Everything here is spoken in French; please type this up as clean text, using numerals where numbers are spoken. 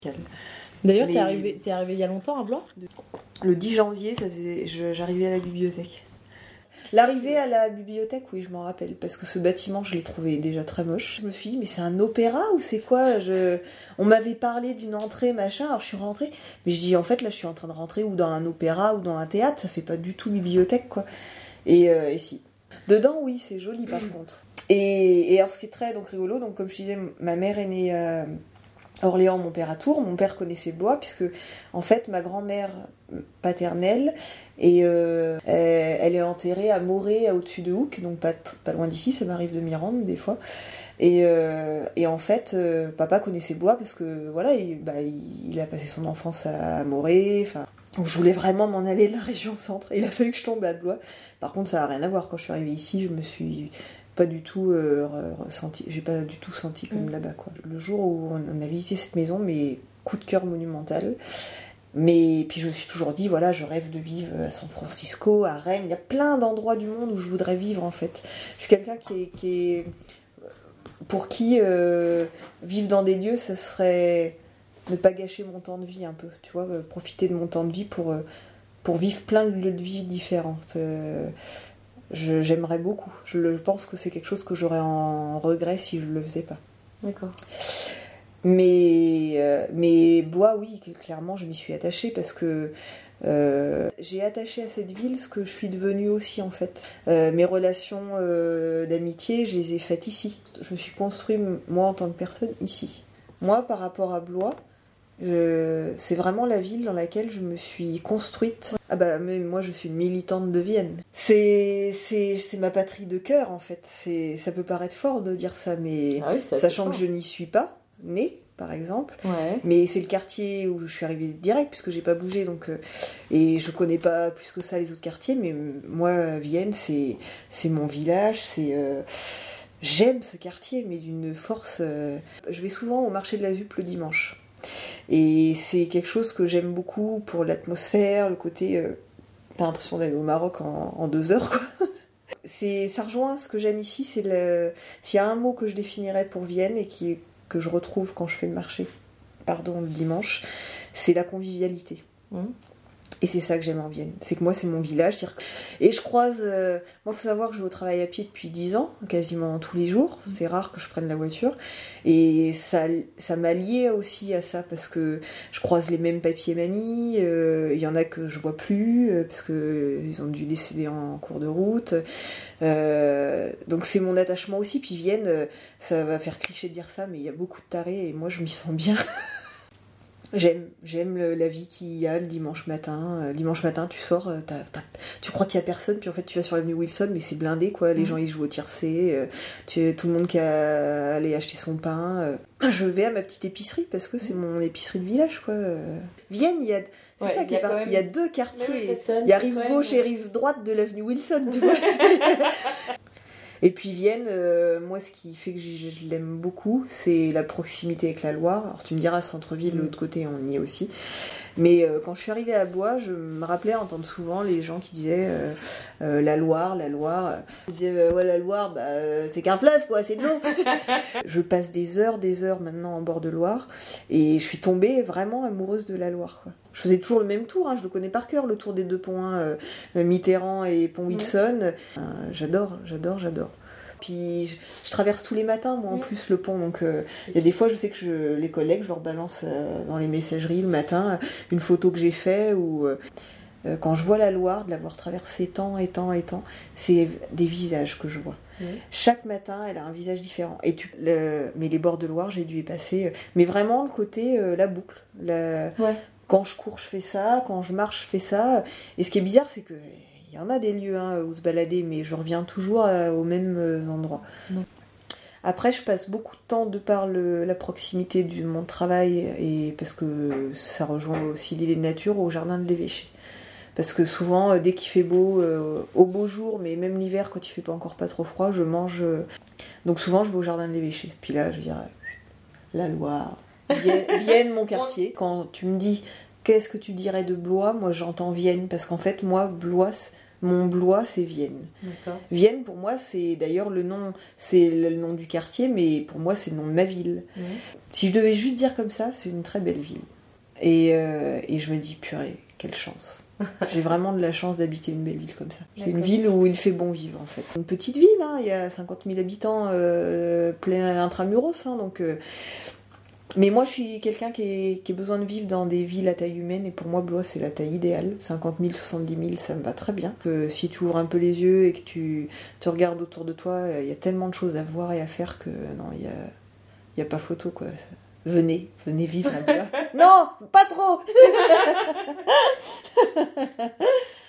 D'ailleurs, t'es arrivé il y a longtemps à Blois ? Le 10 janvier, j'arrivais à la bibliothèque. L'arrivée à la bibliothèque, oui, je m'en rappelle, parce que ce bâtiment, je l'ai trouvé déjà très moche. Je me suis dit, mais c'est un opéra ou c'est quoi ? On m'avait parlé d'une entrée, machin, alors je suis rentrée, mais je dis, en fait, là, je suis en train de rentrer ou dans un opéra ou dans un théâtre, ça fait pas du tout bibliothèque, quoi. Et si. Dedans, oui, c'est joli, par contre. Et alors, ce qui est très rigolo, donc comme je disais, ma mère est née à Orléans, mon père à Tours. Mon père connaissait Blois, puisque, en fait, ma grand-mère paternelle, elle est enterrée à Morée, au-dessus de Houcq, donc pas loin d'ici, ça m'arrive de m'y rendre des fois. Et en fait, papa connaissait Blois, parce que, voilà, il a passé son enfance à Morée, enfin... Donc je voulais vraiment m'en aller de la région centre. Il a fallu que je tombe à Blois. Par contre, ça n'a rien à voir. Quand je suis arrivée ici, je me suis pas du tout ressenti. J'ai pas du tout senti comme là-bas, quoi. Le jour où on a visité cette maison, mais coup de cœur monumental. Mais puis je me suis toujours dit, voilà, je rêve de vivre à San Francisco, à Rennes. Il y a plein d'endroits du monde où je voudrais vivre, en fait. Je suis quelqu'un qui est pour qui vivre dans des lieux, ça serait ne pas gâcher mon temps de vie un peu, tu vois, profiter de mon temps de vie pour vivre plein de lieux de vie différents. J'aimerais beaucoup. Je pense que c'est quelque chose que j'aurais en regret si je le faisais pas. D'accord. Mais Blois, oui, clairement, je m'y suis attachée parce que j'ai attaché à cette ville ce que je suis devenue aussi, en fait. Mes relations d'amitié, je les ai faites ici. Je me suis construite, moi, en tant que personne, ici. Moi, par rapport à Blois, c'est vraiment la ville dans laquelle je me suis construite. Ah bah, mais moi, je suis une militante de Vienne. C'est ma patrie de cœur, en fait. Ça peut paraître fort de dire ça, mais oui, sachant que je n'y suis pas née, par exemple. Ouais. Mais c'est le quartier où je suis arrivée direct, puisque j'ai pas bougé, donc et je connais pas plus que ça les autres quartiers, mais moi, Vienne, c'est mon village, j'aime ce quartier, mais d'une force. Je vais souvent au marché de la Zuppe le dimanche. Et c'est quelque chose que j'aime beaucoup pour l'atmosphère, le côté... t'as l'impression d'aller au Maroc en 2 heures, quoi. Ça rejoint ce que j'aime ici, s'il y a un mot que je définirais pour Vienne et que je retrouve quand je fais le marché, le dimanche, c'est la convivialité. Et c'est ça que j'aime en Vienne. C'est que moi, c'est mon village. Et je croise... moi, il faut savoir que je vais au travail à pied depuis 10 ans, quasiment tous les jours. C'est rare que je prenne la voiture. Et ça m'a liée aussi à ça, parce que je croise les mêmes papis et mamies. Il y en a que je vois plus, parce qu'ils ont dû décéder en cours de route. Donc c'est mon attachement aussi. Puis Vienne, ça va faire cliché de dire ça, mais il y a beaucoup de tarés, et moi, je m'y sens bien. J'aime la vie qu'il y a le dimanche matin. Dimanche matin, tu sors, tu crois qu'il y a personne, puis en fait tu vas sur l'avenue Wilson, mais c'est blindé, quoi. Les gens ils jouent au tiercé, tout le monde qui a allé acheter son pain. Je vais à ma petite épicerie parce que c'est mon épicerie de village, quoi. Vienne, il y a 2 quartiers. Il y a rive gauche et rive droite de l'avenue Wilson, tu vois. Et puis Vienne, moi ce qui fait que je l'aime beaucoup, c'est la proximité avec la Loire. Alors tu me diras, centre-ville, de l'autre côté, on y est aussi. Mais quand je suis arrivée à Blois, je me rappelais entendre souvent les gens qui disaient la Loire. Ils disaient ouais, la Loire, c'est qu'un fleuve, quoi, c'est de l'eau. Je passe des heures maintenant en bord de Loire, et je suis tombée vraiment amoureuse de la Loire, quoi. Je faisais toujours le même tour, je le connais par cœur, le tour des 2 ponts, Mitterrand et pont Wilson. J'adore. Puis je traverse tous les matins, moi, en plus, le pont. Donc il y a des fois, je sais que les collègues, je leur balance dans les messageries le matin une photo que j'ai faite, ou quand je vois la Loire, de l'avoir traversée tant et tant, c'est des visages que je vois. Chaque matin, elle a un visage différent. Mais les bords de Loire, j'ai dû y passer. Mais vraiment, le côté, la boucle. Quand je cours, je fais ça. Quand je marche, je fais ça. Et ce qui est bizarre, c'est que il y en a des lieux où se balader, mais je reviens toujours aux mêmes endroits. Après, je passe beaucoup de temps, de par la proximité de mon travail, et parce que ça rejoint aussi l'idée de nature, au jardin de l'évêché. Parce que souvent, dès qu'il fait beau, au beau jour, mais même l'hiver, quand il fait pas trop froid, je mange. Donc souvent, je vais au jardin de l'évêché. Puis là, je dirais la Loire, Vienne, mon quartier. Quand tu me dis qu'est-ce que tu dirais de Blois, moi j'entends Vienne, parce qu'en fait, moi, Blois, Mon Blois, c'est Vienne. D'accord. Vienne, pour moi, c'est d'ailleurs le nom du quartier, mais pour moi, c'est le nom de ma ville. Mmh. Si je devais juste dire comme ça, c'est une très belle ville. Et je me dis, purée, quelle chance. J'ai vraiment de la chance d'habiter une belle ville comme ça. C'est une D'accord. ville où il fait bon vivre, en fait. Une petite ville, hein, il y a 50 000 habitants, plein intramuros, hein, donc... Mais moi, je suis quelqu'un qui a besoin de vivre dans des villes à taille humaine, et pour moi, Blois, c'est la taille idéale. 50 000, 70 000, ça me va très bien. Si tu ouvres un peu les yeux et que tu regardes autour de toi, il y a tellement de choses à voir et à faire que non, il y a pas photo, quoi. Venez vivre à Blois. Non, pas trop.